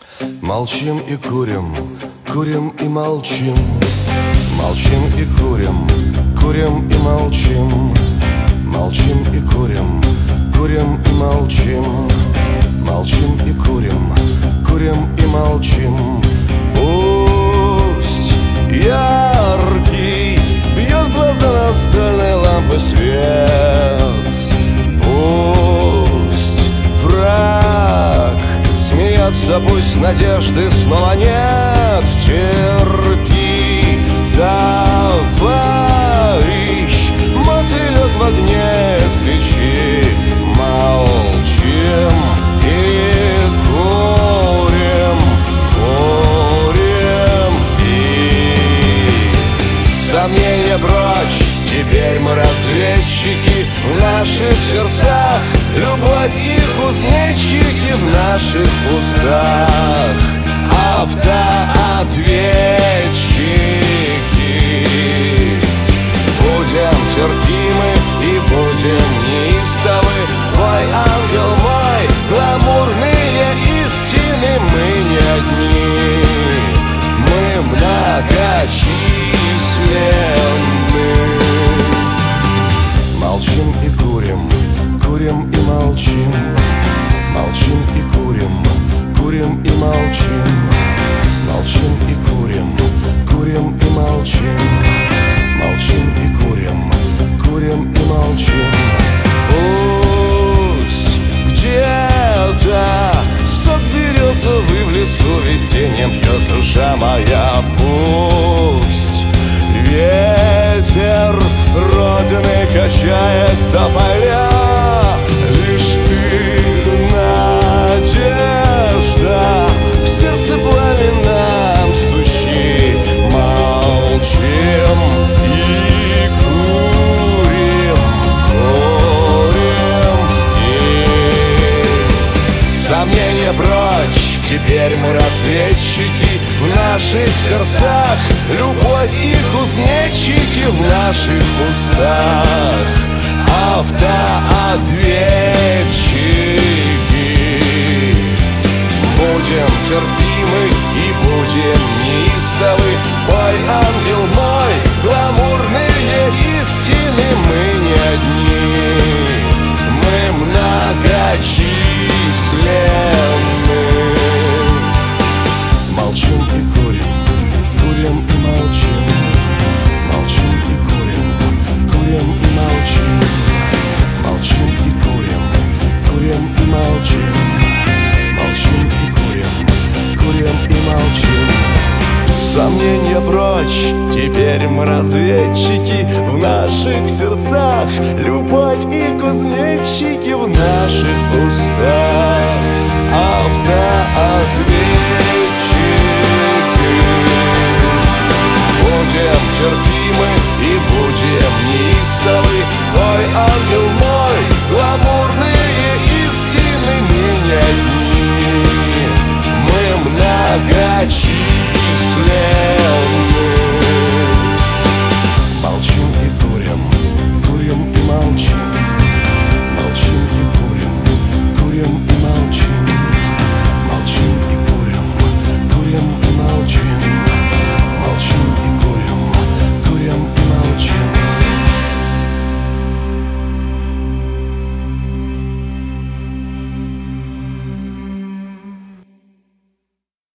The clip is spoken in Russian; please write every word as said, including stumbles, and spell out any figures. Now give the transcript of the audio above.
Молчим и курим, курим и молчим. Молчим и курим, курим и молчим. Молчим и курим, курим и молчим. Молчим и курим, курим и молчим. Пусть яркий бьет в глаза настольной лампы свет. Пусть враг смеется, пусть надежды снова нет. Терпи, товарищ, мотылек в огне свечи. Молчим и курим, курим и сомнения прочь. Теперь мы разведчики в наших сердцах, любовь и кузнечики в наших устах, автоответчики. Будем терпимы и будем неистовы. Мой ангел мой, гламурные истины. Мы не одни, мы многочисленны. Молчим и курим, курим и молчим. Молчим и курим, курим и молчим. Молчим и курим, курим и молчим. Молчим и курим, курим и молчим. Пусть где-то сок березовый в лесу весеннем пьет душа моя. Пусть ветер Родины качает тополя. Лишь ты, надежда, в сердце пламя нам стучи. Молчим и курим, курим и сомнения прочь. Теперь мы разведчики в наших сердцах, любовь и кузнечики в наших устах, автоответчики. Будем терпимы и будем неистовы. Мой ангел мой, гламурные истины. Мы не одни, мы многочисленны. Молчим и курим, курим и молчим. Молчим и курим, курим и молчим. Молчим и курим, курим и молчим. Молчим и курим, курим и молчим. Сомнения прочь, теперь мы разведчики в наших сердцах, любовь и кузнечики в наших устах.